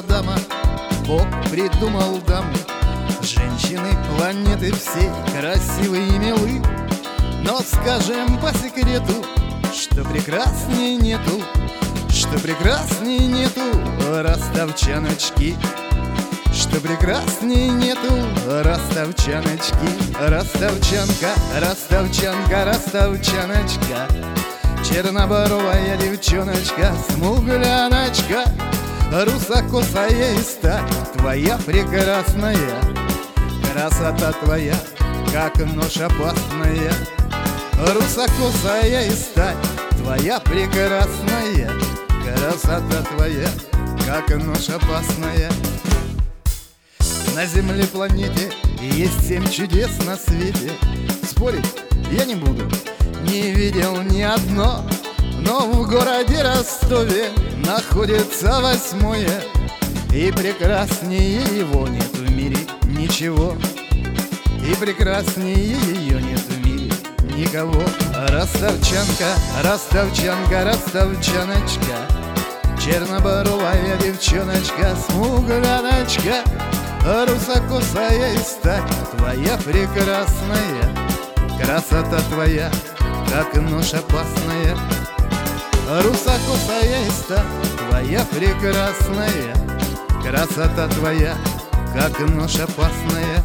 Адама Бог придумал даму. Женщины планеты всей красивы и милы, но скажем по секрету, что прекрасней нету, что прекрасней нету ростовчаночки, что прекрасней нету ростовчаночки. Ростовчанка, ростовчанка, ростовчаночка, черноборовая девчоночка, смугляночка, русокосая и стать твоя прекрасная. Красота твоя, как нож опасная, русокосая и стать твоя прекрасная. Красота твоя, как нож опасная. На земле планете есть 7 чудес на свете. Спорить я не буду, не видел ни одно, но в городе Ростове находится 8-е, и прекраснее его нет в мире ничего, и прекраснее ее нет в мире никого. Ростовчанка, ростовчанка, ростовчаночка, черноборовая девчоночка, смугляночка, русокосая и стать твоя прекрасная. Красота твоя, как нож опасная, русокосая и стать твоя прекрасная. Красота твоя, как нож опасная.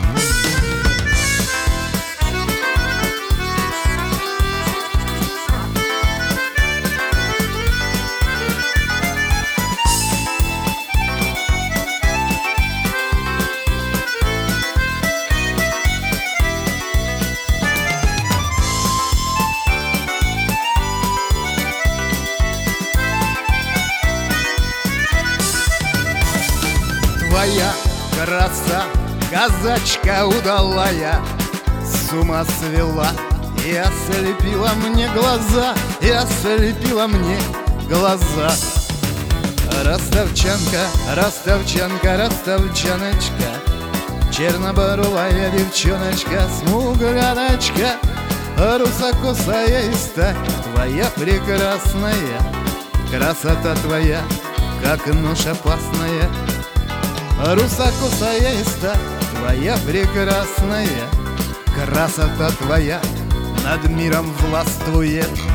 Твоя краса, казачка удалая, с ума свела и ослепила мне глаза, и ослепила мне глаза. Ростовчанка, ростовчанка, ростовчаночка, черноборовая девчоночка, смугляночка, русокосая и стать твоя прекрасная. Красота твоя, как нож опасная, русокосая и стать твоя прекрасная. Красота твоя над миром властвует,